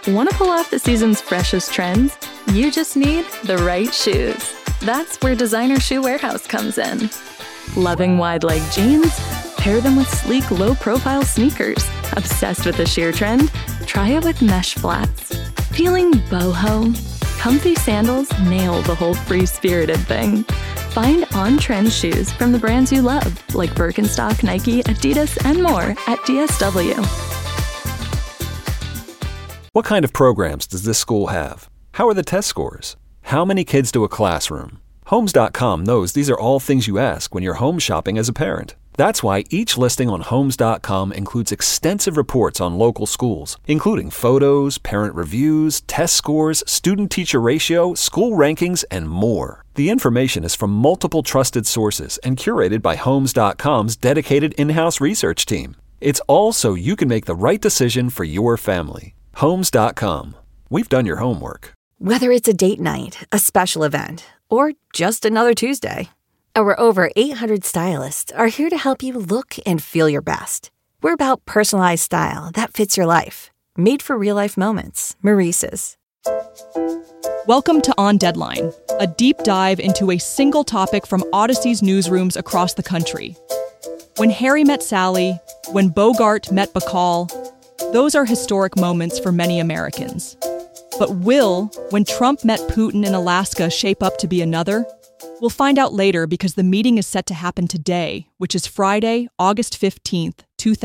Want to pull off the season's freshest trends? You just need the right shoes. That's where Designer Shoe Warehouse comes in. Loving wide-leg jeans? Pair them with sleek, low-profile sneakers. Obsessed with the sheer trend? Try it with mesh flats. Feeling boho? Comfy sandals nail the whole free-spirited thing. Find on-trend shoes from the brands you love, like Birkenstock, Nike, Adidas, and more at DSW. What kind of programs does this school have? How are the test scores? How many kids do a classroom? Homes.com knows these are all things you ask when you're home shopping as a parent. That's why each listing on Homes.com includes extensive reports on local schools, including photos, parent reviews, test scores, student-teacher ratio, school rankings, and more. The information is from multiple trusted sources and curated by Homes.com's dedicated in-house research team. It's all so you can make the right decision for your family. Homes.com. We've done your homework. Whether it's a date night, a special event, or just another Tuesday, our over 800 stylists are here to help you look and feel your best. We're about personalized style that fits your life. Made for real-life moments. Maurice's. Welcome to On Deadline, a deep dive into a single topic from Odyssey's newsrooms across the country. When Harry met Sally, when Bogart met Bacall, those are historic moments for many Americans. But will, when Trump met Putin in Alaska, shape up to be another? We'll find out later because the meeting is set to happen today, which is Friday, August 15th,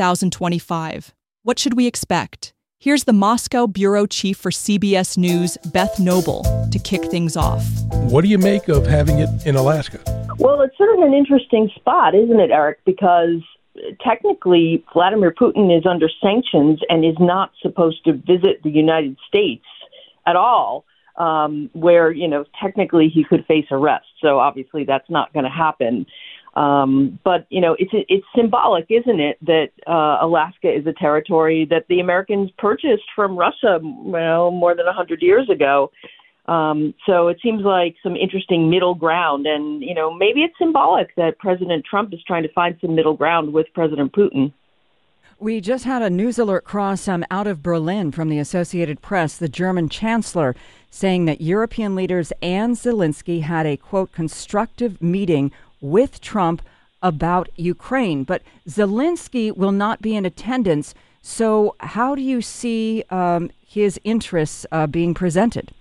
2025. What should we expect? Here's the Moscow bureau chief for CBS News, Beth Noble, to kick things off. What do you make of having it in Alaska? Well, it's sort of an interesting spot, isn't it, Eric? Because technically, Vladimir Putin is under sanctions and is not supposed to visit the United States at all, where, technically he could face arrest. So obviously that's not going to happen. But, it's symbolic, isn't it, that Alaska is a territory that the Americans purchased from Russia, more than 100 years ago. So it seems like some interesting middle ground. And, maybe it's symbolic that President Trump is trying to find some middle ground with President Putin. We just had a news alert cross out of Berlin from the Associated Press, the German chancellor, saying that European leaders and Zelensky had a, quote, constructive meeting with Trump about Ukraine. But Zelensky will not be in attendance. So how do you see his interests being presented?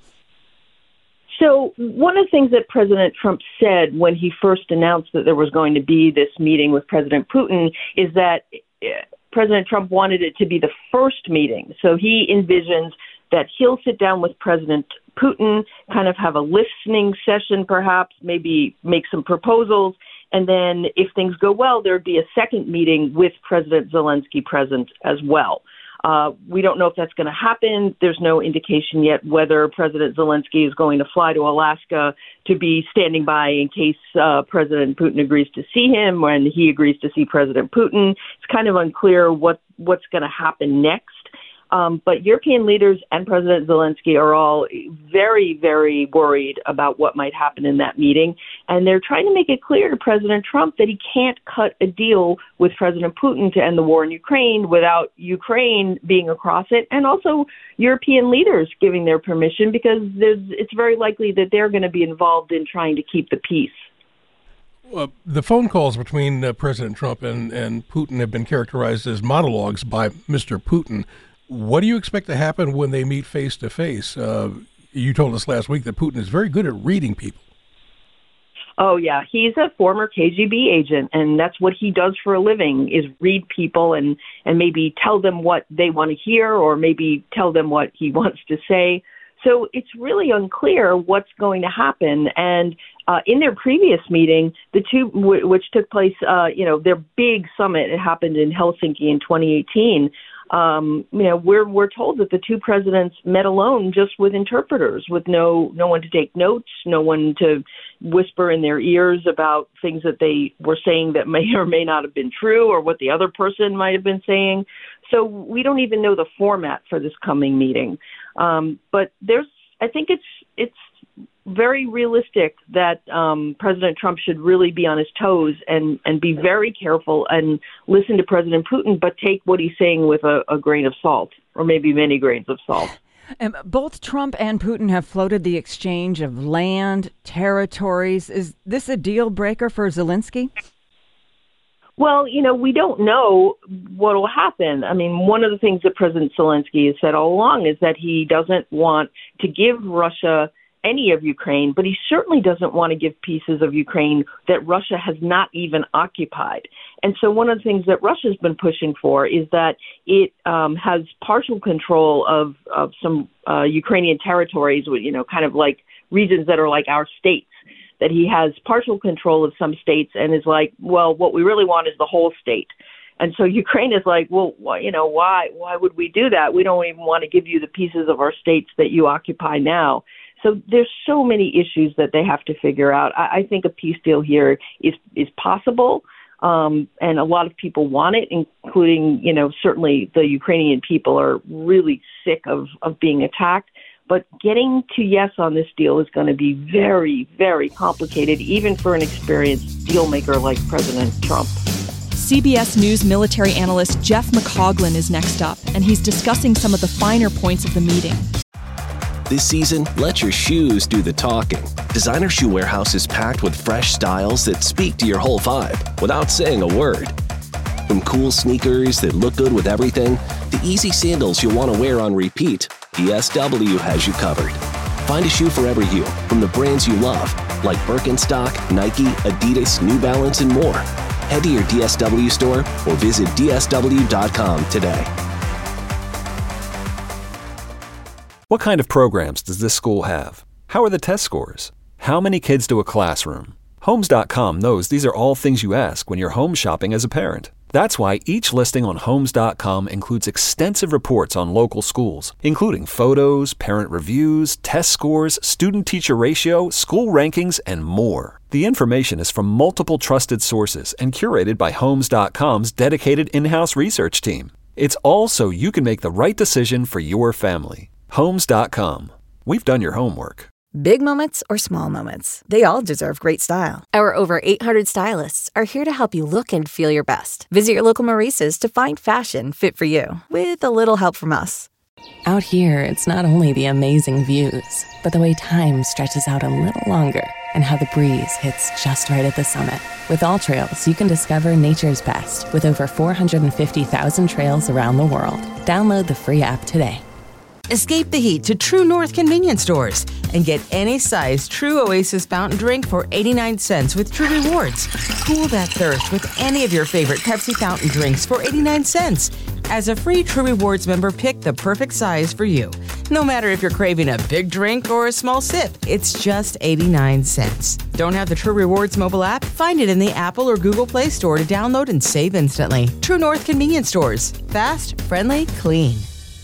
So one of the things that President Trump said when he first announced that there was going to be this meeting with President Putin is that President Trump wanted it to be the first meeting. So he envisions that he'll sit down with President Putin, kind of have a listening session perhaps, maybe make some proposals, and then if things go well, there'd be a second meeting with President Zelensky present as well. We don't know if that's going to happen. There's no indication yet whether President Zelensky is going to fly to Alaska to be standing by in case President Putin agrees to see him, when he agrees to see President Putin. It's kind of unclear what's going to happen next. But European leaders and President Zelensky are all very, very worried about what might happen in that meeting. And they're trying to make it clear to President Trump that he can't cut a deal with President Putin to end the war in Ukraine without Ukraine being across it, and also European leaders giving their permission, because it's very likely that they're going to be involved in trying to keep the peace. The phone calls between President Trump and Putin have been characterized as monologues by Mr. Putin. What do you expect to happen when they meet face to face? You told us last week that Putin is very good at reading people. Oh, yeah. He's a former KGB agent, and that's what he does for a living, is read people and maybe tell them what they want to hear, or maybe tell them what he wants to say. So it's really unclear what's going to happen. And in their previous meeting, the two, which took place, their big summit, it happened in Helsinki in 2018. We're told that the two presidents met alone, just with interpreters, with no one to take notes, no one to whisper in their ears about things that they were saying that may or may not have been true, or what the other person might have been saying. So we don't even know the format for this coming meeting. But I think it's very realistic that President Trump should really be on his toes and be very careful and listen to President Putin, but take what he's saying with a grain of salt, or maybe many grains of salt. Both Trump and Putin have floated the exchange of land, territories. Is this a deal breaker for Zelensky? Well, we don't know what will happen. I mean, one of the things that President Zelensky has said all along is that he doesn't want to give Russia any of Ukraine, but he certainly doesn't want to give pieces of Ukraine that Russia has not even occupied. And so one of the things that Russia's been pushing for is that it has partial control of some Ukrainian territories, kind of like regions that are like our states, that he has partial control of some states and is like, well, what we really want is the whole state. And so Ukraine is like, well, why would we do that? We don't even want to give you the pieces of our states that you occupy now. So there's so many issues that they have to figure out. I think a peace deal here is possible, and a lot of people want it, including, certainly the Ukrainian people are really sick of being attacked. But getting to yes on this deal is going to be very, very complicated, even for an experienced deal maker like President Trump. CBS News military analyst Jeff McCoglin is next up, and he's discussing some of the finer points of the meeting. This season, let your shoes do the talking. Designer Shoe Warehouse is packed with fresh styles that speak to your whole vibe without saying a word. From cool sneakers that look good with everything, to easy sandals you'll want to wear on repeat, DSW has you covered. Find a shoe for every you from the brands you love, like Birkenstock, Nike, Adidas, New Balance, and more. Head to your DSW store or visit DSW.com today. What kind of programs does this school have? How are the test scores? How many kids do a classroom? Homes.com knows these are all things you ask when you're home shopping as a parent. That's why each listing on Homes.com includes extensive reports on local schools, including photos, parent reviews, test scores, student-teacher ratio, school rankings, and more. The information is from multiple trusted sources and curated by Homes.com's dedicated in-house research team. It's all so you can make the right decision for your family. Homes.com. We've done your homework. Big moments or small moments, they all deserve great style. Our over 800 stylists are here to help you look and feel your best. Visit your local Maurice's to find fashion fit for you, with a little help from us. Out here, it's not only the amazing views, but the way time stretches out a little longer and how the breeze hits just right at the summit. With All Trails, you can discover nature's best with over 450,000 trails around the world. Download the free app today. Escape the heat to True North convenience stores and get any size True Oasis fountain drink for 89 cents with True Rewards. Cool that thirst with any of your favorite Pepsi fountain drinks for 89 cents. As a free True Rewards member, pick the perfect size for you. No matter if you're craving a big drink or a small sip, it's just 89 cents. Don't have the True Rewards mobile app? Find it in the Apple or Google Play Store to download and save instantly. True North convenience stores. Fast, friendly, clean.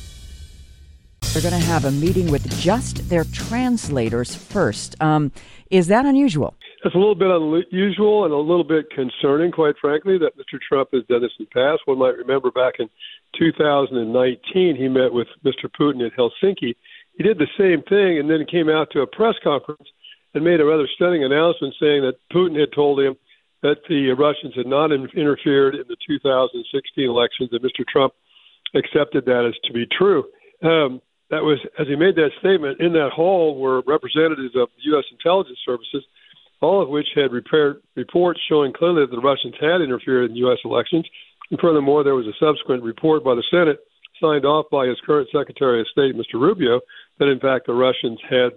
They're going to have a meeting with just their translators first. Is that unusual? It's a little bit unusual and a little bit concerning, quite frankly, that Mr. Trump has done this in the past. One might remember back in 2019, he met with Mr. Putin at Helsinki. He did the same thing and then came out to a press conference and made a rather stunning announcement saying that Putin had told him that the Russians had not interfered in the 2016 elections, and Mr. Trump accepted that as to be true. That was, as he made that statement, in that hall were representatives of the U.S. intelligence services, all of which had prepared reports showing clearly that the Russians had interfered in U.S. elections. And furthermore, there was a subsequent report by the Senate, signed off by his current Secretary of State, Mr. Rubio, that in fact the Russians had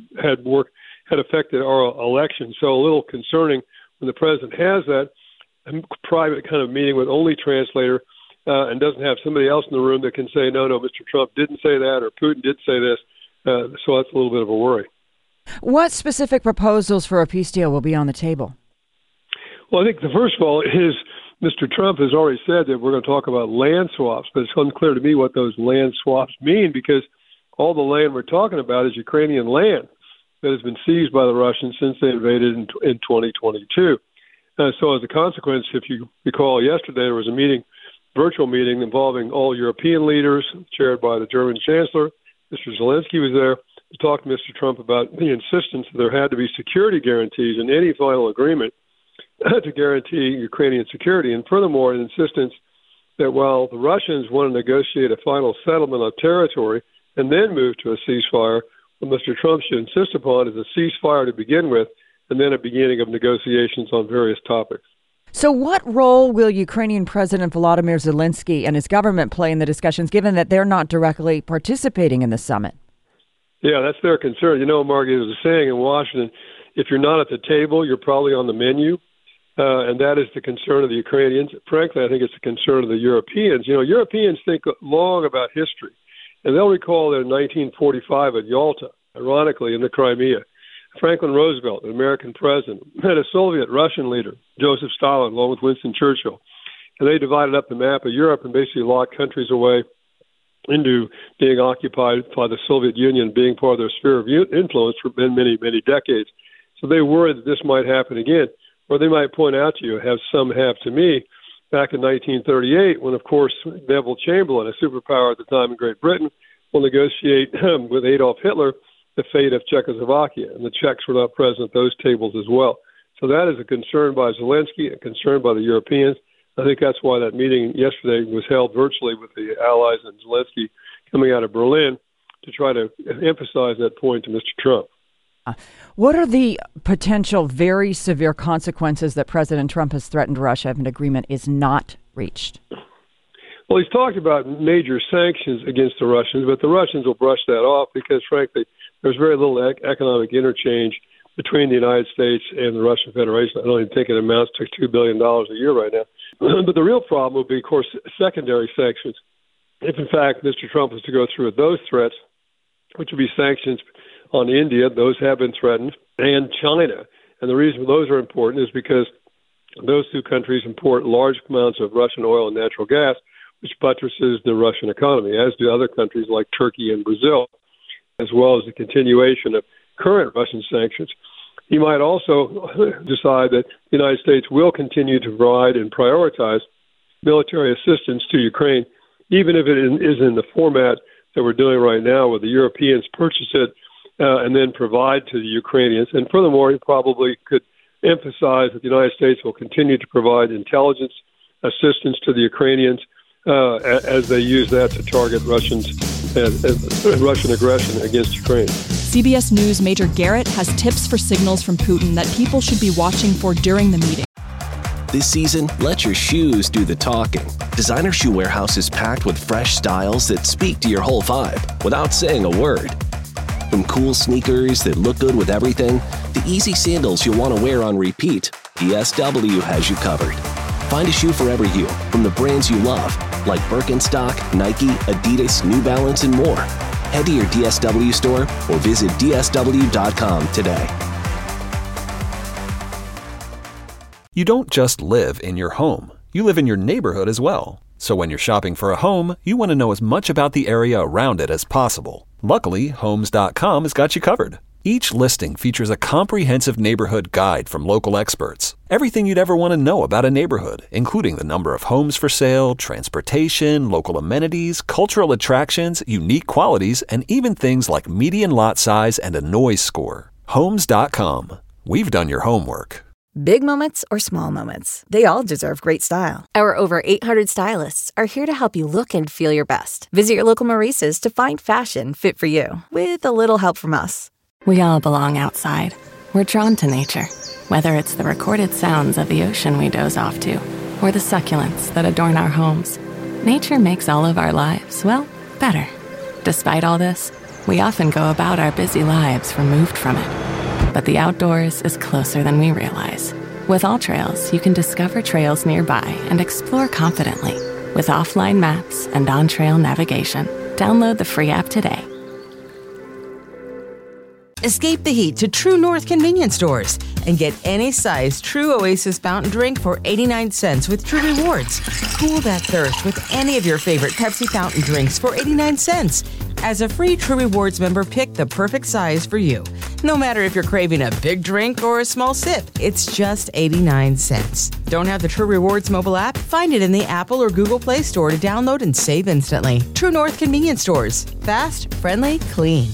affected our election. So a little concerning when the president has that private kind of meeting with only translator and doesn't have somebody else in the room that can say, no, Mr. Trump didn't say that, or Putin did say this. So that's a little bit of a worry. What specific proposals for a peace deal will be on the table? Well, I think the first of all is Mr. Trump has already said that we're going to talk about land swaps, but it's unclear to me what those land swaps mean, because all the land we're talking about is Ukrainian land that has been seized by the Russians since they invaded in 2022. So as a consequence, if you recall yesterday, there was a virtual meeting involving all European leaders, chaired by the German Chancellor. Mr. Zelensky was there to talk to Mr. Trump about the insistence that there had to be security guarantees in any final agreement to guarantee Ukrainian security. And furthermore, an insistence that while the Russians want to negotiate a final settlement of territory, and then move to a ceasefire. What Mr. Trump should insist upon is a ceasefire to begin with, and then a beginning of negotiations on various topics. So what role will Ukrainian President Volodymyr Zelensky and his government play in the discussions, given that they're not directly participating in the summit? Yeah, that's their concern. You know, Margie, there's a saying in Washington, if you're not at the table, you're probably on the menu. And that is the concern of the Ukrainians. Frankly, I think it's the concern of the Europeans. You know, Europeans think long about history. And they'll recall that in 1945 at Yalta, ironically, in the Crimea, Franklin Roosevelt, an American president, met a Soviet-Russian leader, Joseph Stalin, along with Winston Churchill. And they divided up the map of Europe and basically locked countries away into being occupied by the Soviet Union, being part of their sphere of influence for many, many decades. So they worried that this might happen again. Or they might point out to you, have to me, back in 1938, when, of course, Neville Chamberlain, a superpower at the time in Great Britain, will negotiate with Adolf Hitler the fate of Czechoslovakia. And the Czechs were not present at those tables as well. So that is a concern by Zelensky, a concern by the Europeans. I think that's why that meeting yesterday was held virtually with the allies and Zelensky coming out of Berlin to try to emphasize that point to Mr. Trump. What are the potential very severe consequences that President Trump has threatened Russia if an agreement is not reached? Well, he's talked about major sanctions against the Russians, but the Russians will brush that off because, frankly, there's very little economic interchange between the United States and the Russian Federation. I don't even think it amounts to $2 billion a year right now. But the real problem will be, of course, secondary sanctions. If, in fact, Mr. Trump was to go through with those threats, which would be sanctions on India, those have been threatened, and China. And the reason those are important is because those two countries import large amounts of Russian oil and natural gas, which buttresses the Russian economy, as do other countries like Turkey and Brazil, as well as the continuation of current Russian sanctions. He might also decide that the United States will continue to provide and prioritize military assistance to Ukraine, even if it is in the format that we're doing right now, where the Europeans purchase it and then provide to the Ukrainians. And furthermore, he probably could emphasize that the United States will continue to provide intelligence assistance to the Ukrainians as they use that to target Russian aggression against Ukraine. CBS News Major Garrett has tips for signals from Putin that people should be watching for during the meeting. This season, let your shoes do the talking. Designer Shoe Warehouse is packed with fresh styles that speak to your whole vibe without saying a word. From cool sneakers that look good with everything, to easy sandals you'll want to wear on repeat, DSW has you covered. Find a shoe for every you, from the brands you love, like Birkenstock, Nike, Adidas, New Balance, and more. Head to your DSW store or visit DSW.com today. You don't just live in your home. You live in your neighborhood as well. So when you're shopping for a home, you want to know as much about the area around it as possible. Luckily, Homes.com has got you covered. Each listing features a comprehensive neighborhood guide from local experts. Everything you'd ever want to know about a neighborhood, including the number of homes for sale, transportation, local amenities, cultural attractions, unique qualities, and even things like median lot size and a noise score. Homes.com. We've done your homework. Big moments or small moments, they all deserve great style. Our over 800 stylists are here to help you look and feel your best. Visit your local Maurice's to find fashion fit for you, with a little help from us. We all belong outside. We're drawn to nature, whether it's the recorded sounds of the ocean we doze off to, or the succulents that adorn our homes. Nature makes all of our lives, well, better. Despite all this, we often go about our busy lives removed from it. But the outdoors is closer than we realize. With AllTrails, you can discover trails nearby and explore confidently. With offline maps and on-trail navigation, download the free app today. Escape the heat to True North convenience stores and get any size True Oasis fountain drink for 89 cents with True Rewards. Cool that thirst with any of your favorite Pepsi fountain drinks for 89 cents. As a free True Rewards member, pick the perfect size for you. No matter if you're craving a big drink or a small sip, it's just 89 cents. Don't have the True Rewards mobile app? Find it in the Apple or Google Play Store to download and save instantly. True North convenience stores. Fast, friendly, clean.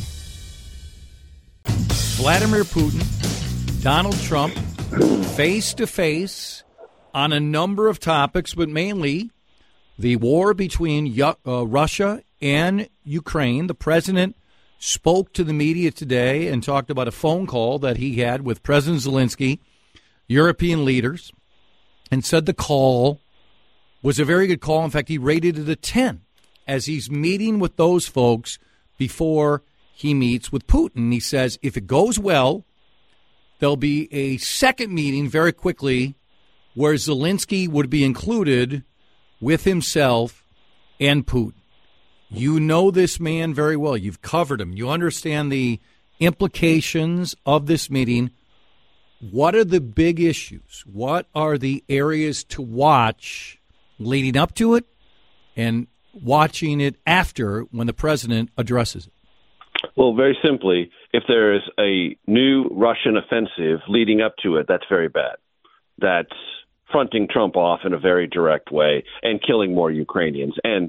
Vladimir Putin, Donald Trump, face-to-face on a number of topics, but mainly the war between Russia and Ukraine. The president spoke to the media today and talked about a phone call that he had with President Zelensky, European leaders, and said the call was a very good call. In fact, he rated it a 10 as he's meeting with those folks before he meets with Putin. He says if it goes well, there'll be a second meeting very quickly where Zelensky would be included with himself and Putin. You know this man very well. You've covered him. You understand the implications of this meeting. What are the big issues? What are the areas to watch leading up to it and watching it after when the president addresses it? Well, very simply, if there is a new Russian offensive leading up to it, that's very bad. That's fronting Trump off in a very direct way and killing more Ukrainians. And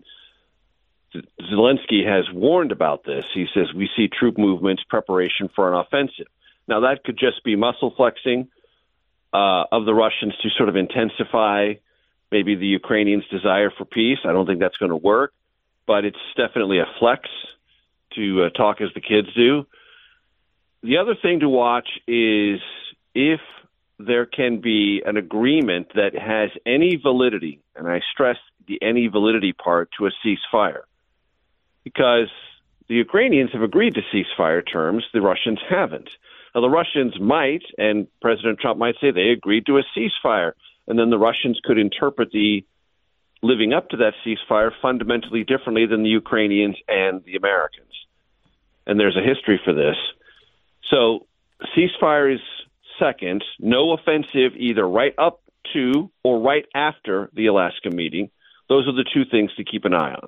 Zelensky has warned about this. He says we see troop movements, preparation for an offensive. Now, that could just be muscle flexing of the Russians to sort of intensify maybe the Ukrainians' desire for peace. I don't think that's going to work, but it's definitely a flex to talk as the kids do. The other thing to watch is if there can be an agreement that has any validity, and I stress the any validity part, to a ceasefire. Because the Ukrainians have agreed to ceasefire terms, the Russians haven't. Now, the Russians might, and President Trump might say they agreed to a ceasefire, and then the Russians could interpret the living up to that ceasefire fundamentally differently than the Ukrainians and the Americans. And there's a history for this. So ceasefire is second, no offensive either right up to or right after the Alaska meeting. Those are the two things to keep an eye on.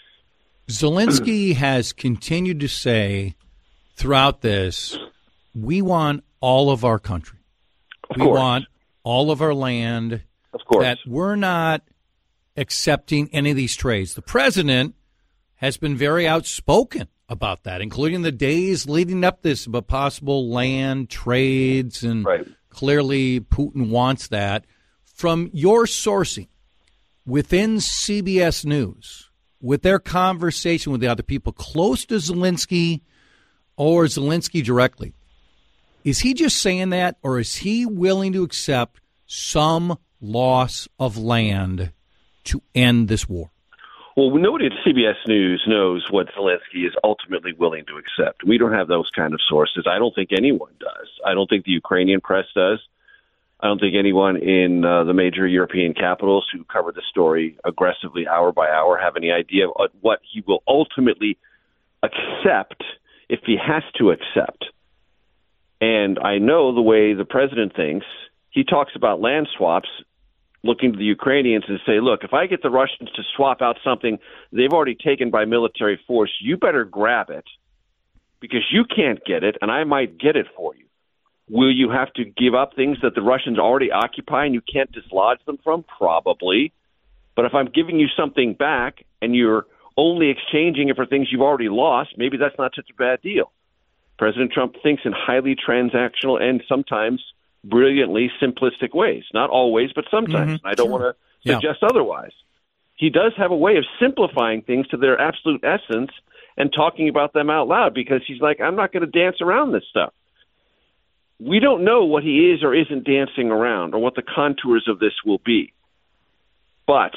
Zelensky has continued to say throughout this, we want all of our country. We want all of our land. Of course. That we're not accepting any of these trades. The president has been very outspoken about that, including the days leading up this about possible land trades, and clearly Putin wants that. From your sourcing within CBS News, with their conversation with the other people close to Zelensky or Zelensky directly, is he just saying that, or is he willing to accept some loss of land to end this war? Well, nobody at CBS News knows what Zelensky is ultimately willing to accept. We don't have those kind of sources. I don't think anyone does. I don't think the Ukrainian press does. I don't think anyone in the major European capitals who cover the story aggressively hour by hour have any idea of what he will ultimately accept if he has to accept. And I know the way the president thinks. He talks about land swaps, looking to the Ukrainians and say, look, if I get the Russians to swap out something they've already taken by military force, you better grab it because you can't get it and I might get it for you. Will you have to give up things that the Russians already occupy and you can't dislodge them from? Probably. But if I'm giving you something back and you're only exchanging it for things you've already lost, maybe that's not such a bad deal. President Trump thinks in highly transactional and sometimes brilliantly simplistic ways. Not always, but sometimes. I don't want to suggest otherwise. He does have a way of simplifying things to their absolute essence and talking about them out loud because he's like, I'm not going to dance around this stuff. We don't know what he is or isn't dancing around or what the contours of this will be. But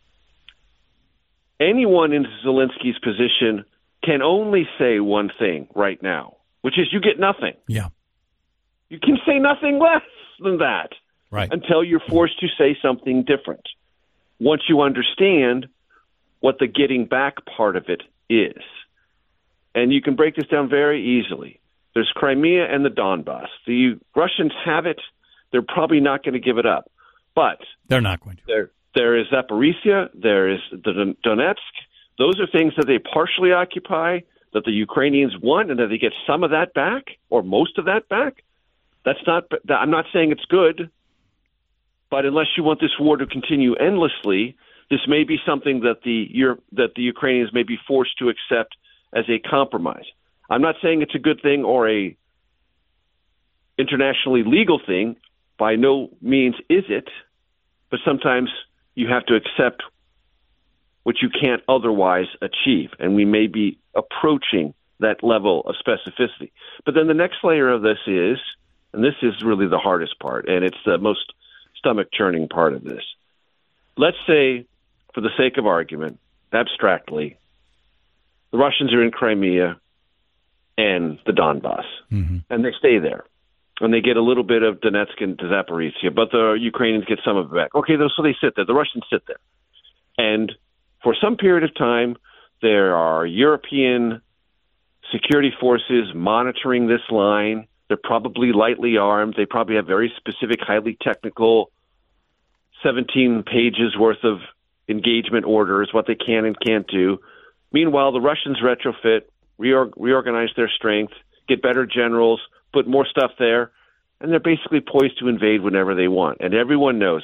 anyone in Zelensky's position can only say one thing right now, which is you get nothing. Yeah. You can say nothing less than that until you're forced to say something different. Once you understand what the getting back part of it is. And you can break this down very easily. There's Crimea and the Donbass. The Russians have it. They're probably not going to give it up. But they're not going to. There is Zaporizhia. There is the Donetsk. Those are things that they partially occupy, that the Ukrainians want, and that they get some of that back or most of that back. I'm not saying it's good, but unless you want this war to continue endlessly, this may be something that the Ukrainians may be forced to accept as a compromise. I'm not saying it's a good thing or a internationally legal thing. By no means is it, but sometimes you have to accept which you can't otherwise achieve. And we may be approaching that level of specificity. But then the next layer of this is, and this is really the hardest part, and it's the most stomach-churning part of this. Let's say, for the sake of argument, abstractly, the Russians are in Crimea and the Donbass, and they stay there. And they get a little bit of Donetsk and Zaporizhia, but the Ukrainians get some of it back. Okay, so they sit there. The Russians sit there. And for some period of time, there are European security forces monitoring this line. They're probably lightly armed. They probably have very specific, highly technical 17 pages worth of engagement orders, what they can and can't do. Meanwhile, the Russians retrofit, reorganize their strength, get better generals, put more stuff there, and they're basically poised to invade whenever they want. And everyone knows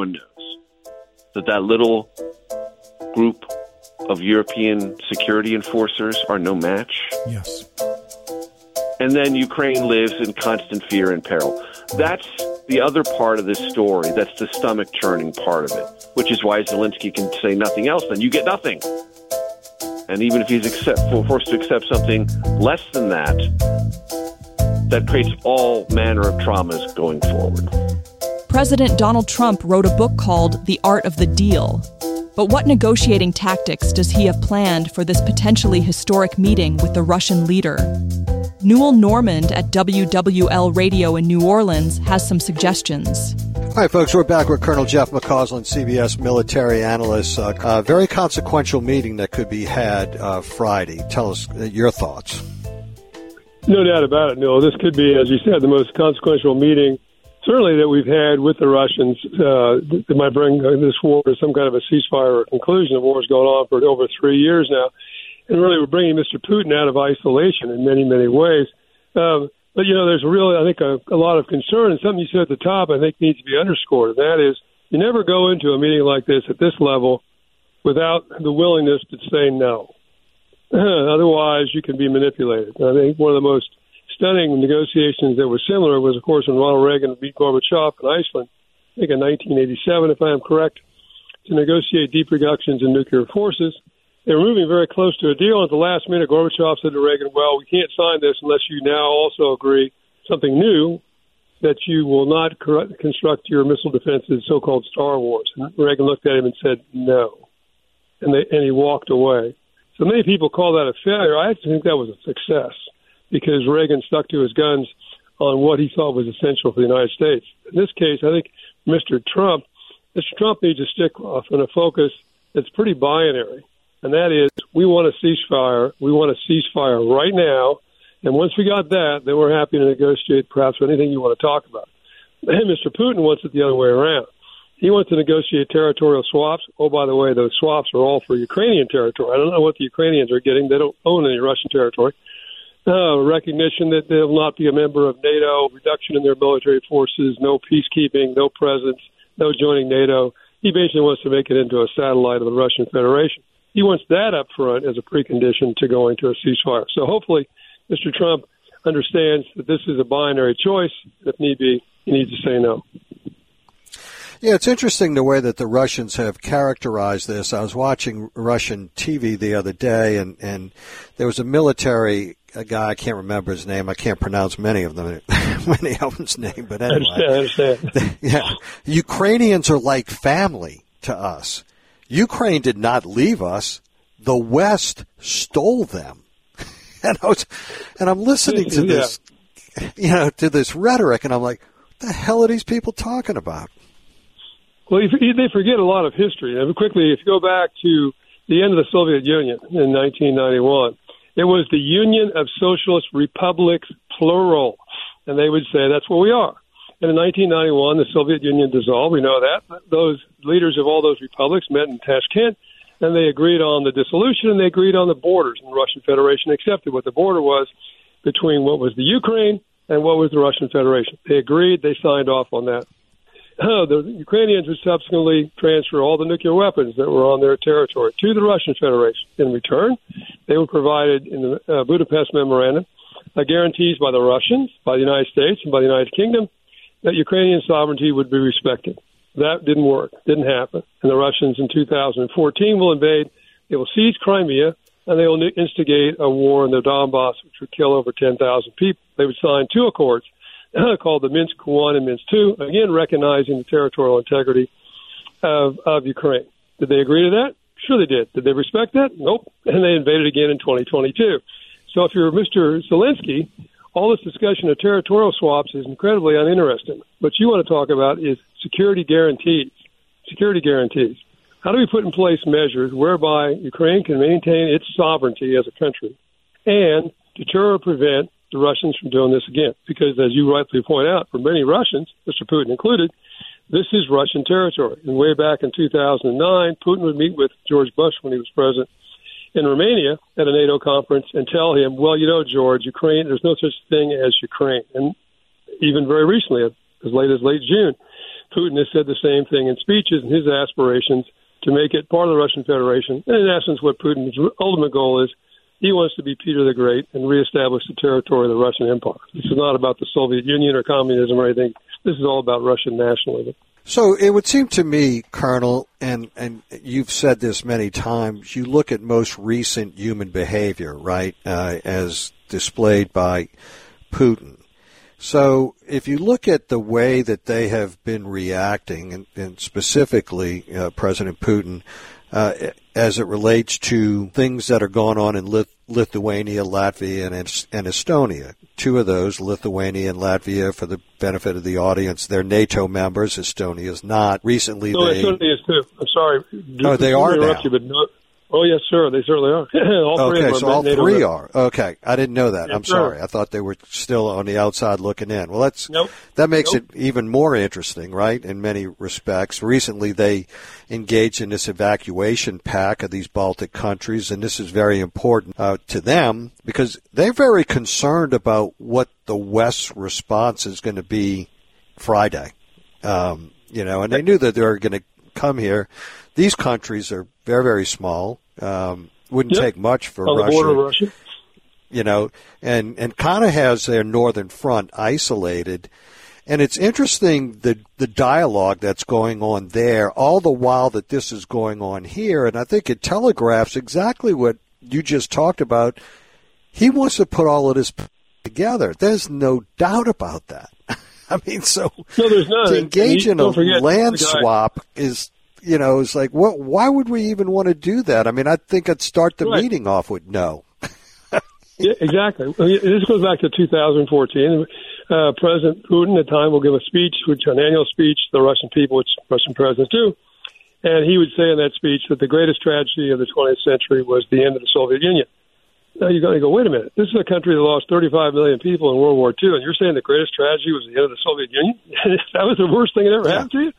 that little group of European security enforcers are no match. Yes. And then Ukraine lives in constant fear and peril. That's the other part of this story. That's the stomach-churning part of it, which is why Zelensky can say nothing else. Then you get nothing. And even if he's forced to accept something less than that, that creates all manner of traumas going forward. President Donald Trump wrote a book called The Art of the Deal. But what negotiating tactics does he have planned for this potentially historic meeting with the Russian leader? Newell Normand at WWL Radio in New Orleans has some suggestions. All right, folks, we're back with Colonel Jeff McCausland, CBS military analyst. A very consequential meeting that could be had Friday. Tell us your thoughts. No doubt about it, Neil. This could be, as you said, the most consequential meeting, certainly that we've had with the Russians that might bring this war to some kind of a ceasefire or conclusion. The war has gone on for over 3 years now. And really, we're bringing Mr. Putin out of isolation in many, many ways. But, there's really, I think, a lot of concern. And something you said at the top, I think, needs to be underscored. And that is, you never go into a meeting like this at this level without the willingness to say no. Otherwise, you can be manipulated. I think one of the most stunning negotiations that were similar was, of course, when Ronald Reagan beat Gorbachev in Iceland, I think in 1987, if I am correct, to negotiate deep reductions in nuclear forces. They were moving very close to a deal. At the last minute, Gorbachev said to Reagan, well, we can't sign this unless you now also agree something new, that you will not construct your missile defenses, so-called Star Wars. And Reagan looked at him and said, no. And he walked away. So many people call that a failure. I actually think that was a success because Reagan stuck to his guns on what he thought was essential for the United States. In this case, I think Mr. Trump needs to stick off in a focus that's pretty binary. And that is, we want a ceasefire. We want a ceasefire right now. And once we got that, then we're happy to negotiate perhaps anything you want to talk about. And Mr. Putin wants it the other way around. He wants to negotiate territorial swaps. Oh, by the way, those swaps are all for Ukrainian territory. I don't know what the Ukrainians are getting. They don't own any Russian territory. Recognition that they'll not be a member of NATO, reduction in their military forces, no peacekeeping, no presence, no joining NATO. He basically wants to make it into a satellite of the Russian Federation. He wants that up front as a precondition to going to a ceasefire. So hopefully Mr. Trump understands that this is a binary choice. If need be, he needs to say no. Yeah, it's interesting the way that the Russians have characterized this. I was watching Russian TV the other day, and there was a military guy, I can't remember his name. I can't pronounce many of them's name, but anyway. I understand. Yeah, Ukrainians are like family to us. Ukraine did not leave us. The West stole them. And I'm listening to this, to this rhetoric, and I'm like, what the hell are these people talking about? Well, they forget a lot of history. And quickly, if you go back to the end of the Soviet Union in 1991, it was the Union of Socialist Republics, plural. And they would say, that's what we are. And in 1991, the Soviet Union dissolved. We know that. Those leaders of all those republics met in Tashkent, and they agreed on the dissolution, and they agreed on the borders. And the Russian Federation accepted what the border was between what was the Ukraine and what was the Russian Federation. They agreed. They signed off on that. The Ukrainians would subsequently transfer all the nuclear weapons that were on their territory to the Russian Federation. In return, they were provided in the Budapest Memorandum guarantees by the Russians, by the United States, and by the United Kingdom that Ukrainian sovereignty would be respected. That didn't work, didn't happen. And the Russians in 2014 will invade. They will seize Crimea, and they will instigate a war in the Donbass, which would kill over 10,000 people. They would sign two accords called the Minsk I and Minsk II, again recognizing the territorial integrity of Ukraine. Did they agree to that? Sure they did. Did they respect that? Nope. And they invaded again in 2022. So if you're Mr. Zelensky, all this discussion of territorial swaps is incredibly uninteresting. What you want to talk about is security guarantees. Security guarantees. How do we put in place measures whereby Ukraine can maintain its sovereignty as a country and deter or prevent the Russians from doing this again? Because as you rightly point out, for many Russians, Mr. Putin included, this is Russian territory. And way back in 2009, Putin would meet with George Bush when he was president in Romania at a NATO conference and tell him, well, you know, George, Ukraine, there's no such thing as Ukraine. And even very recently, as late as late June, Putin has said the same thing in speeches and his aspirations to make it part of the Russian Federation. And in essence, what Putin's ultimate goal is, he wants to be Peter the Great and reestablish the territory of the Russian Empire. This is not about the Soviet Union or communism or anything. This is all about Russian nationalism. So it would seem to me, Colonel, and you've said this many times, you look at most recent human behavior, right, as displayed by Putin. So if you look at the way that they have been reacting, and specifically President Putin, as it relates to things that are going on in Lithuania, Latvia, and Estonia. Two of those, Lithuania and Latvia, for the benefit of the audience, they're NATO members. Estonia is not. Recently, Estonia is too. I'm sorry. Oh, they are now. You, but no, oh, yes, sir. They certainly are. All three okay, so all NATO three members. are. Okay, I didn't know that. Yes, I'm sorry. I thought they were still on the outside looking in. Well, that makes it even more interesting, right, in many respects. Recently, they engaged in this evacuation pact of these Baltic countries, and this is very important to them because they're very concerned about what the West's response is going to be Friday. And they knew that they were going to come here. These countries are very, very small. Wouldn't take much for on Russia. The border of Russia. And kind of has their northern front isolated. And it's interesting the dialogue that's going on there, all the while that this is going on here. And I think it telegraphs exactly what you just talked about. He wants to put all of this together. There's no doubt about that. I mean, so there's none. To engage in a land swap is, it's like, why would we even want to do that? I mean, I think I'd start the meeting off with no. Yeah, exactly. This goes back to 2014. President Putin at the time will give a speech, an annual speech to the Russian people, which Russian presidents do. And he would say in that speech that the greatest tragedy of the 20th century was the end of the Soviet Union. Now you're going to go, wait a minute. This is a country that lost 35 million people in World War II, and you're saying the greatest tragedy was the end of the Soviet Union? That was the worst thing that ever happened to you?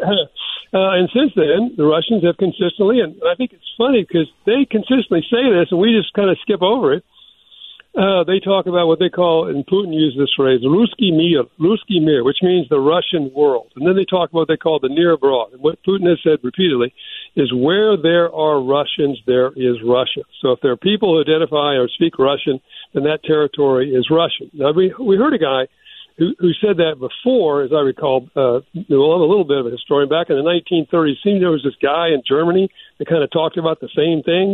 And since then, the Russians have consistently, and I think it's funny because they consistently say this, and we just kind of skip over it. They talk about what they call, and Putin used this phrase, Ruski Mir, which means the Russian world. And then they talk about what they call the near abroad. And what Putin has said repeatedly is where there are Russians, there is Russia. So if there are people who identify or speak Russian, then that territory is Russian. Now, we heard a guy who said that before, as I recall, I'm a little bit of a historian. Back in the 1930s, seemed there was this guy in Germany that kind of talked about the same thing,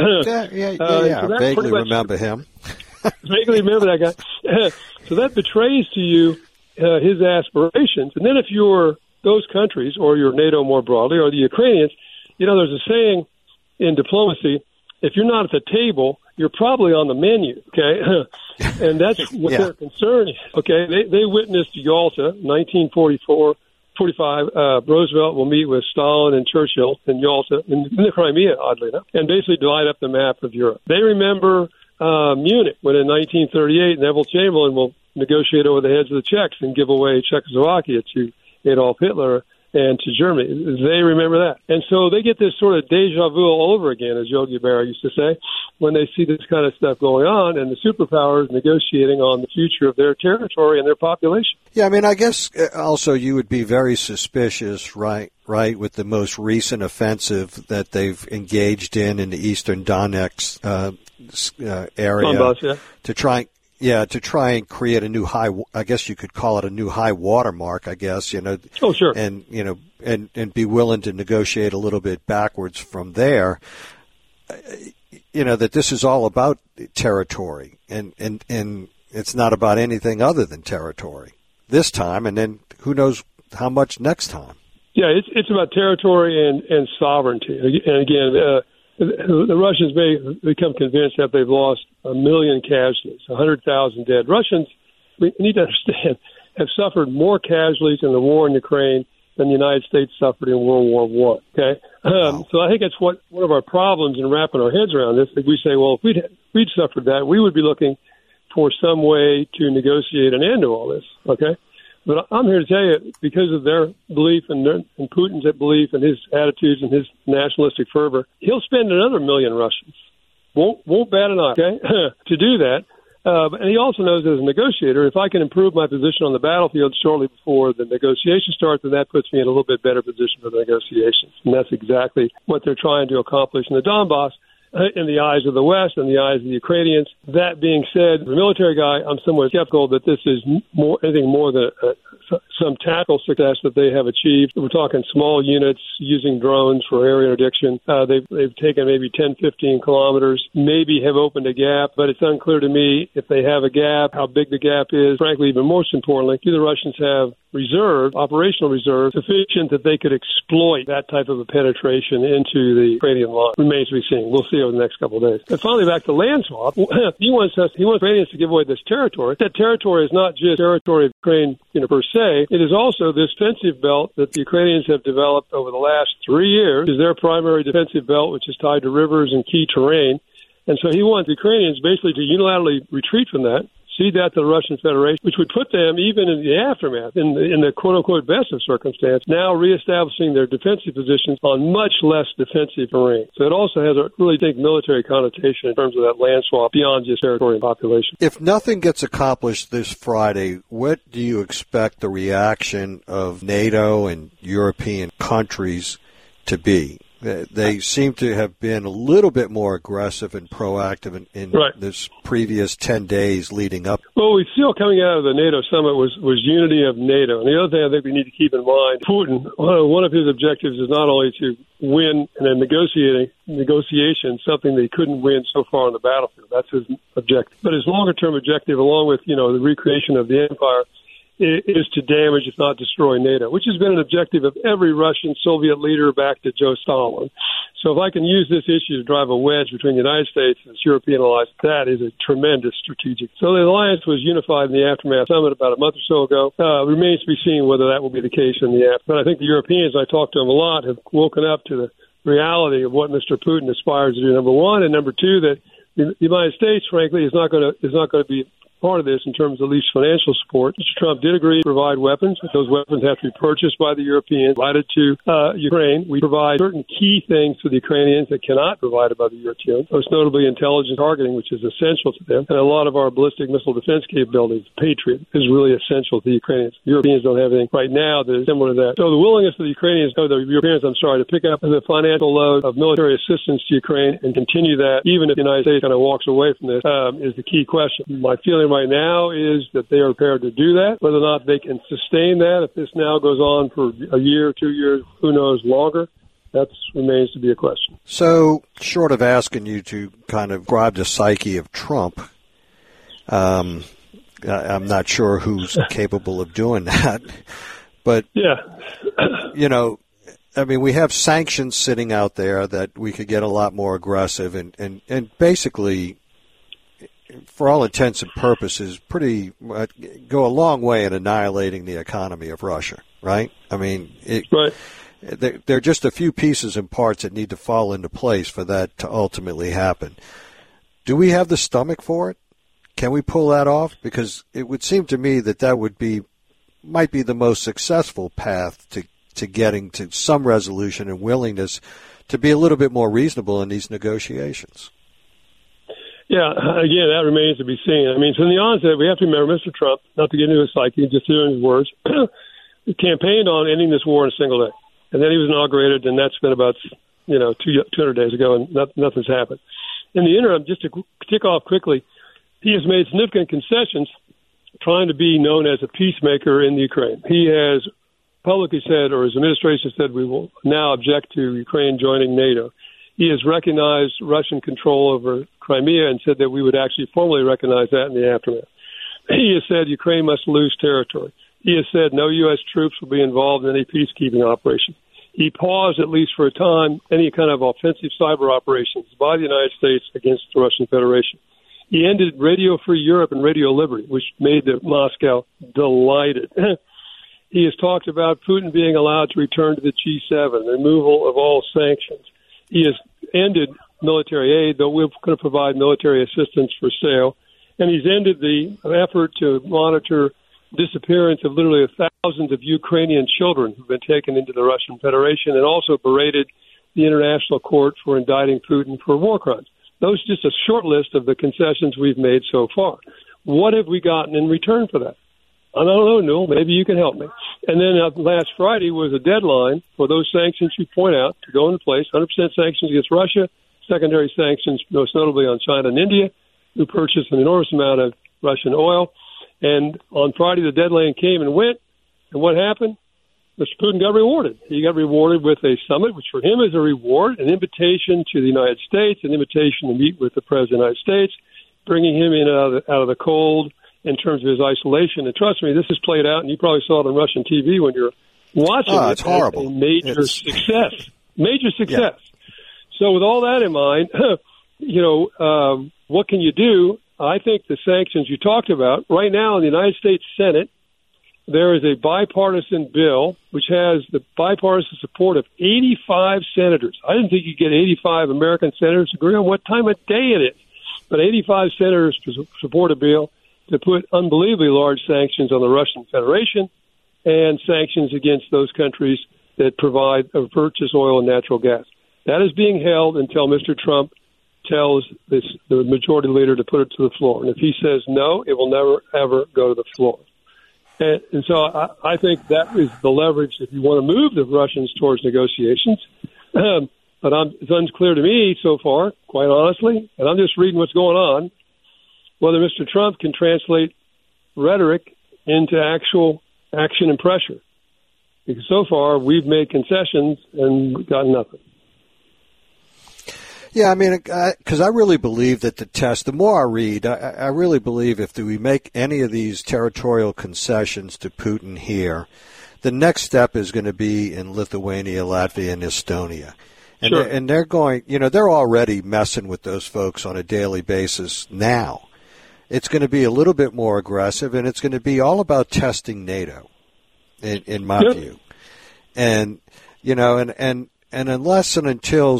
Yeah. So vaguely remember him. Vaguely remember that guy. So that betrays to you his aspirations. And then if you're those countries, or you're NATO more broadly, or the Ukrainians, there's a saying in diplomacy, if you're not at the table, you're probably on the menu, okay? And that's what their concern is, okay? They witnessed Yalta, 1945. Roosevelt will meet with Stalin and Churchill in Yalta, in the Crimea, oddly enough, and basically divide up the map of Europe. They remember Munich, when in 1938, Neville Chamberlain will negotiate over the heads of the Czechs and give away Czechoslovakia to Adolf Hitler and to Germany. They remember that. And so they get this sort of deja vu all over again, as Yogi Berra used to say, when they see this kind of stuff going on and the superpowers negotiating on the future of their territory and their population. Yeah, I mean, I guess also you would be very suspicious, right, with the most recent offensive that they've engaged in the eastern Donetsk area Donbass, to try Yeah, to try and create a new high, I guess you could call it a new high watermark, I guess, Oh, sure. And, and be willing to negotiate a little bit backwards from there. That this is all about territory and it's not about anything other than territory this time. And then who knows how much next time. Yeah, it's about territory and sovereignty. And again, the Russians may become convinced that they've lost 1 million casualties, 100,000 dead. Russians, we need to understand, have suffered more casualties in the war in Ukraine than the United States suffered in World War I. Okay, so I think that's one of our problems in wrapping our heads around this. That we say, well, if we'd suffered that, we would be looking for some way to negotiate an end to all this. Okay. But I'm here to tell you, because of their belief and Putin's belief and his attitudes and his nationalistic fervor, he'll spend another 1 million Russians. Won't bat an eye, okay, to do that. And he also knows as a negotiator, if I can improve my position on the battlefield shortly before the negotiation starts, then that puts me in a little bit better position for the negotiations. And that's exactly what they're trying to accomplish in the Donbass. In the eyes of the West and the eyes of the Ukrainians. That being said, as a military guy, I'm somewhat skeptical that this is anything more than some tactical success that they have achieved. We're talking small units using drones for area interdiction. They've taken maybe 10, 15 kilometers, maybe have opened a gap, but it's unclear to me if they have a gap, how big the gap is. Frankly, even most importantly, do the Russians have operational reserve, sufficient that they could exploit that type of a penetration into the Ukrainian line? Remains to be seen. We'll see over the next couple of days. And finally, back to land swap. He wants Ukrainians to give away this territory. That territory is not just territory of Ukraine, per se. It is also this defensive belt that the Ukrainians have developed over the last 3 years. Is their primary defensive belt, which is tied to rivers and key terrain. And so he wants the Ukrainians basically to unilaterally retreat from that, cede that to the Russian Federation, which would put them, even in the aftermath, in the quote-unquote best of circumstance, now reestablishing their defensive positions on much less defensive terrain. So it also has a really big military connotation in terms of that land swap beyond just territory and population. If nothing gets accomplished this Friday, what do you expect the reaction of NATO and European countries to be? They seem to have been a little bit more aggressive and proactive in this previous 10 days leading up. Well, we feel coming out of the NATO summit was unity of NATO. And the other thing I think we need to keep in mind, Putin, one of his objectives is not only to win in a negotiation, something they couldn't win so far on the battlefield. That's his objective. But his longer-term objective, along with, the recreation of the empire, is to damage, if not destroy, NATO, which has been an objective of every Russian Soviet leader back to Joe Stalin. So if I can use this issue to drive a wedge between the United States and its European allies, that is a tremendous strategic. So the alliance was unified in the Aftermath Summit about a month or so ago. Remains to be seen whether that will be the case in the aftermath. But I think the Europeans, I talked to them a lot, have woken up to the reality of what Mr. Putin aspires to do, number one, and number two, that the United States, frankly, is not going to be part of this in terms of at least financial support. Mr. Trump did agree to provide weapons, but those weapons have to be purchased by the Europeans, provided to Ukraine. We provide certain key things to the Ukrainians that cannot be provided by the Europeans, most notably intelligence targeting, which is essential to them. And a lot of our ballistic missile defense capabilities, Patriot, is really essential to the Ukrainians. The Europeans don't have anything right now that is similar to that. So the willingness of the Europeans, to pick up the financial load of military assistance to Ukraine and continue that, even if the United States kind of walks away from this, is the key question. My feeling right now is that they are prepared to do that. Whether or not they can sustain that, if this now goes on for a year, 2 years, who knows longer, that remains to be a question. So, short of asking you to kind of grab the psyche of Trump, I'm not sure who's capable of doing that. But, yeah. We have sanctions sitting out there that we could get a lot more aggressive and basically, for all intents and purposes, go a long way in annihilating the economy of Russia, right? Right. There are just a few pieces and parts that need to fall into place for that to ultimately happen. Do we have the stomach for it? Can we pull that off? Because it would seem to me that might be the most successful path to getting to some resolution and willingness to be a little bit more reasonable in these negotiations. Yeah, again, that remains to be seen. From the onset, we have to remember Mr. Trump, not to get into his psyche, just hearing his words, campaigned on ending this war in a single day. And then he was inaugurated, and that's been about 200 days ago, and nothing's happened. In the interim, just to tick off quickly, he has made significant concessions trying to be known as a peacemaker in the Ukraine. He has publicly said, or his administration said, we will now object to Ukraine joining NATO. He has recognized Russian control over Crimea and said that we would actually formally recognize that in the aftermath. He has said Ukraine must lose territory. He has said no U.S. troops will be involved in any peacekeeping operation. He paused, at least for a time, any kind of offensive cyber operations by the United States against the Russian Federation. He ended Radio Free Europe and Radio Liberty, which made Moscow delighted. He has talked about Putin being allowed to return to the G7, removal of all sanctions. He has ended military aid, though we're going to provide military assistance for sale. And he's ended the effort to monitor disappearance of literally thousands of Ukrainian children who've been taken into the Russian Federation, and also berated the International Court for indicting Putin for war crimes. Those are just a short list of the concessions we've made so far. What have we gotten in return for that? I don't know, Newell. Maybe you can help me. And then last Friday was a deadline for those sanctions you point out to go into place, 100% sanctions against Russia, secondary sanctions, most notably on China and India, who purchased an enormous amount of Russian oil. And on Friday, the deadline came and went. And what happened? Mr. Putin got rewarded. He got rewarded with a summit, which for him is a reward, an invitation to the United States, an invitation to meet with the President of the United States, bringing him in out of the cold in terms of his isolation. And trust me, this is played out, and you probably saw it on Russian TV when you're watching it. It's horrible. A major success. Major success. Yeah. So with all that in mind, what can you do? I think the sanctions you talked about, right now in the United States Senate, there is a bipartisan bill which has the bipartisan support of 85 senators. I didn't think you'd get 85 American senators to agree on what time of day it is. But 85 senators to support a bill to put unbelievably large sanctions on the Russian Federation and sanctions against those countries that provide or purchase oil and natural gas. That is being held until Mr. Trump tells the majority leader to put it to the floor. And if he says no, it will never, ever go to the floor. And so I think that is the leverage if you want to move the Russians towards negotiations. But it's unclear to me so far, quite honestly, and I'm just reading what's going on, whether Mr. Trump can translate rhetoric into actual action and pressure. Because so far we've made concessions and gotten nothing. Yeah, I mean, because I really believe that the more I read, I really believe if we make any of these territorial concessions to Putin here, the next step is going to be in Lithuania, Latvia, and Estonia. And, sure. And they're going, they're already messing with those folks on a daily basis now. It's going to be a little bit more aggressive, and it's going to be all about testing NATO, in my view. And, and unless and until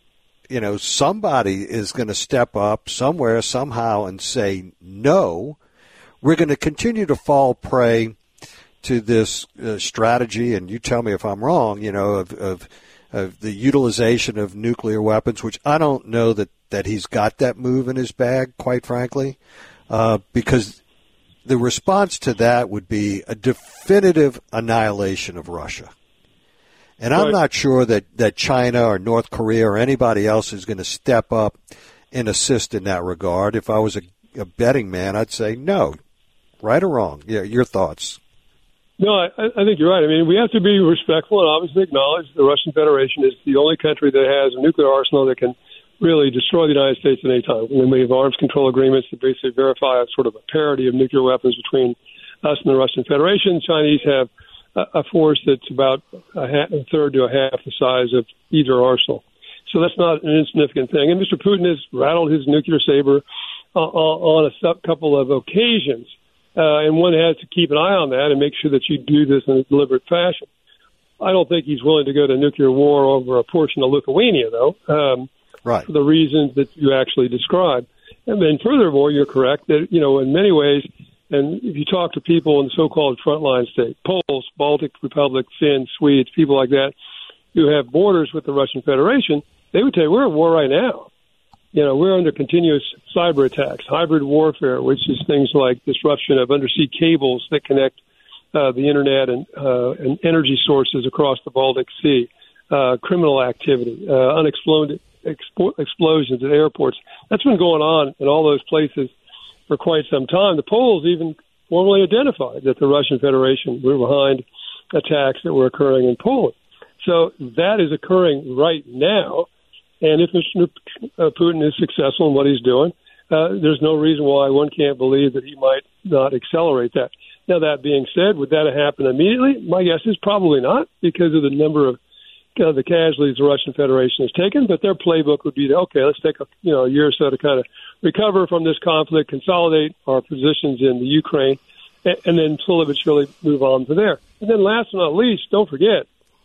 somebody is going to step up somewhere, somehow, and say no, we're going to continue to fall prey to this strategy, and you tell me if I'm wrong, of the utilization of nuclear weapons, which I don't know that he's got that move in his bag, quite frankly, because the response to that would be a definitive annihilation of Russia. And I'm not sure that China or North Korea or anybody else is going to step up and assist in that regard. If I was a betting man, I'd say no. Right or wrong? Yeah, your thoughts. No, I think you're right. I mean, we have to be respectful and obviously acknowledge the Russian Federation is the only country that has a nuclear arsenal that can really destroy the United States at any time. And we have arms control agreements that basically verify a sort of a parity of nuclear weapons between us and the Russian Federation. Chinese have a force that's about a third to a half the size of either arsenal. So that's not an insignificant thing. And Mr. Putin has rattled his nuclear saber on a couple of occasions. And one has to keep an eye on that and make sure that you do this in a deliberate fashion. I don't think he's willing to go to nuclear war over a portion of Lithuania, though, for the reasons that you actually described. And then furthermore, you're correct that, in many ways, and if you talk to people in the so-called frontline state, Poles, Baltic Republic, Finns, Swedes, people like that, who have borders with the Russian Federation, they would tell you we're at war right now. We're under continuous cyber attacks, hybrid warfare, which is things like disruption of undersea cables that connect the internet and energy sources across the Baltic Sea, criminal activity, unexploded explosions at airports. That's been going on in all those places for quite some time. The polls even formally identified that the Russian Federation were behind attacks that were occurring in Poland. So that is occurring right now. And if Mr. Putin is successful in what he's doing, there's no reason why one can't believe that he might not accelerate that. Now, that being said, would that happen immediately? My guess is probably not, because of the number of the casualties the Russian Federation has taken. But their playbook would be, okay, let's take a year or so to kind of recover from this conflict, consolidate our positions in the Ukraine, and then slowly but surely move on to there. And then last but not least, don't forget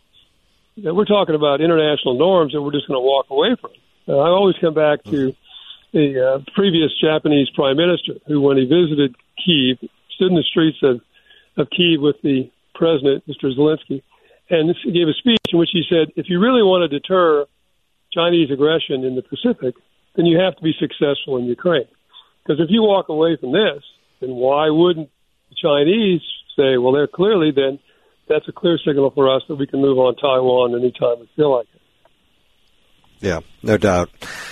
that we're talking about international norms that we're just going to walk away from. I always come back to the previous Japanese prime minister who, when he visited Kyiv, stood in the streets of Kyiv with the president, Mr. Zelensky, and gave a speech in which he said, if you really want to deter Chinese aggression in the Pacific, then you have to be successful in Ukraine. Because if you walk away from this, then why wouldn't the Chinese say, well, they're clearly then that's a clear signal for us that we can move on Taiwan anytime we feel like it. Yeah, no doubt.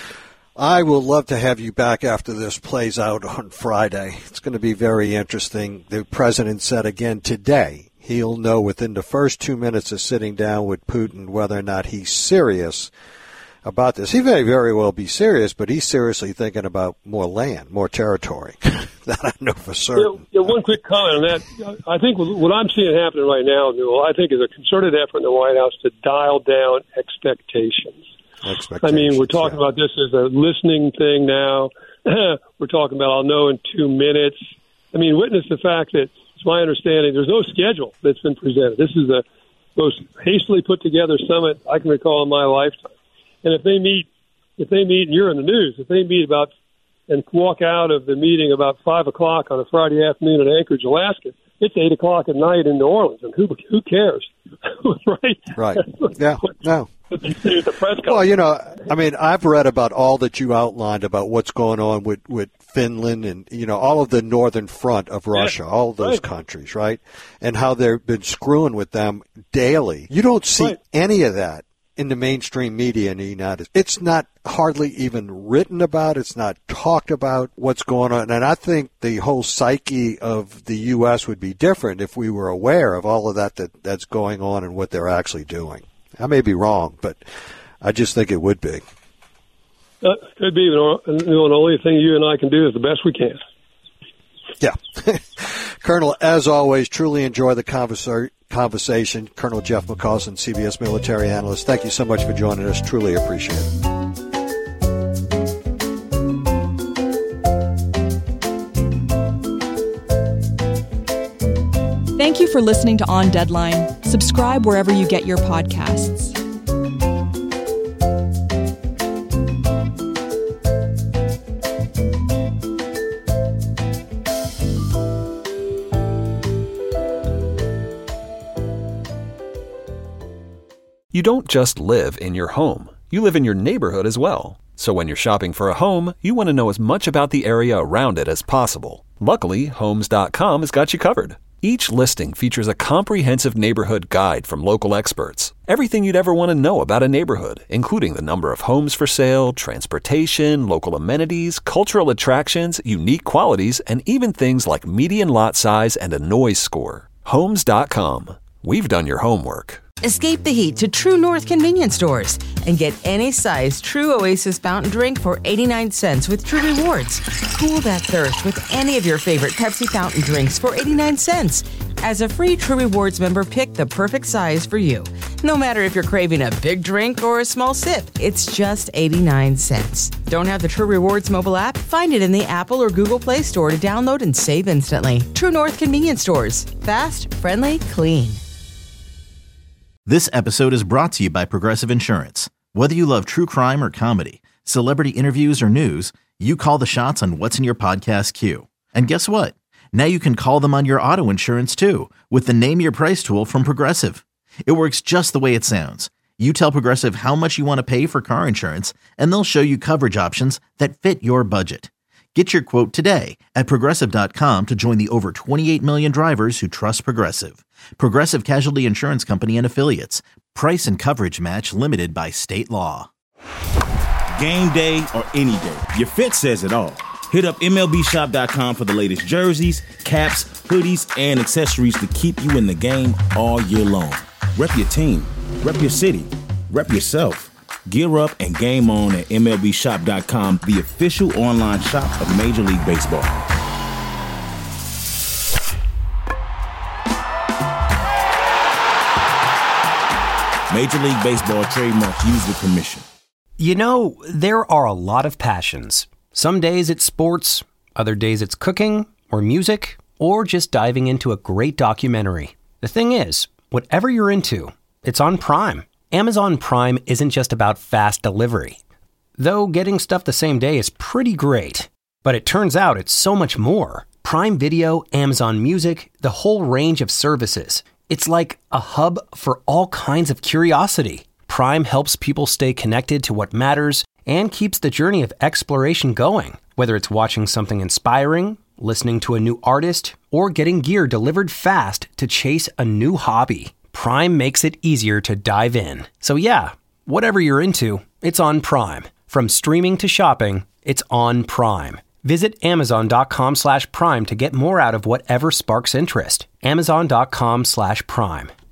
I will love to have you back after this plays out on Friday. It's going to be very interesting. The president said again today he'll know within the first 2 minutes of sitting down with Putin whether or not he's serious about this. He may very well be serious, but he's seriously thinking about more land, more territory. That I know for certain. Yeah, one quick comment on that. I think what I'm seeing happening right now, Newell, I think is a concerted effort in the White House to dial down expectations. I mean, we're talking about this as a listening thing now. We're talking about I'll know in 2 minutes. I mean, witness the fact that it's my understanding there's no schedule that's been presented. This is the most hastily put together summit I can recall in my lifetime. And if they meet, and you're in the news, if they meet about and walk out of the meeting about 5 o'clock on a Friday afternoon in Anchorage, Alaska, it's 8 o'clock at night in New Orleans, and who cares, right? Right. Yeah. No. The press well, I mean, I've read about all that you outlined about what's going on with Finland and, all of the northern front of Russia, all of those countries, right? And how they've been screwing with them daily. You don't see any of that in the mainstream media in the United States. It's not hardly even written about. It's not talked about what's going on. And I think the whole psyche of the U.S. would be different if we were aware of all of that's going on and what they're actually doing. I may be wrong, but I just think it would be. Could be. The only thing you and I can do is the best we can. Yeah. Colonel, as always, truly enjoy the conversation. Colonel Jeff McCausland, CBS military analyst, thank you so much for joining us. Truly appreciate it. Thank you for listening to On Deadline. Subscribe wherever you get your podcasts. You don't just live in your home. You live in your neighborhood as well. So when you're shopping for a home, you want to know as much about the area around it as possible. Luckily, Homes.com has got you covered. Each listing features a comprehensive neighborhood guide from local experts. Everything you'd ever want to know about a neighborhood, including the number of homes for sale, transportation, local amenities, cultural attractions, unique qualities, and even things like median lot size and a noise score. Homes.com. We've done your homework. Escape the heat to True North convenience stores and get any size True Oasis fountain drink for 89 cents with True Rewards. Cool that thirst with any of your favorite Pepsi fountain drinks for 89 cents. As a free True Rewards member, pick the perfect size for you. No matter if you're craving a big drink or a small sip, it's just 89 cents. Don't have the True Rewards mobile app? Find it in the Apple or Google Play Store to download and save instantly. True North convenience stores. Fast, friendly, clean. This episode is brought to you by Progressive Insurance. Whether you love true crime or comedy, celebrity interviews or news, you call the shots on what's in your podcast queue. And guess what? Now you can call them on your auto insurance too with the Name Your Price tool from Progressive. It works just the way it sounds. You tell Progressive how much you want to pay for car insurance, and they'll show you coverage options that fit your budget. Get your quote today at Progressive.com to join the over 28 million drivers who trust Progressive. Progressive Casualty Insurance Company and Affiliates. Price and coverage match limited by state law. Game day or any day, your fit says it all. Hit up MLBshop.com for the latest jerseys, caps, hoodies, and accessories to keep you in the game all year long. Rep your team, rep your city, rep yourself. Gear up and game on at MLBshop.com, the official online shop of Major League Baseball. Major League Baseball trademark used with permission. You know, there are a lot of passions. Some days it's sports, other days it's cooking or music, or just diving into a great documentary. The thing is, whatever you're into, it's on Prime. Amazon Prime isn't just about fast delivery. Though getting stuff the same day is pretty great. But it turns out it's so much more. Prime Video, Amazon Music, the whole range of services. It's like a hub for all kinds of curiosity. Prime helps people stay connected to what matters and keeps the journey of exploration going. Whether it's watching something inspiring, listening to a new artist, or getting gear delivered fast to chase a new hobby, Prime makes it easier to dive in. So yeah, whatever you're into, it's on Prime. From streaming to shopping, it's on Prime. Visit Amazon.com/Prime to get more out of whatever sparks interest. Amazon.com/Prime.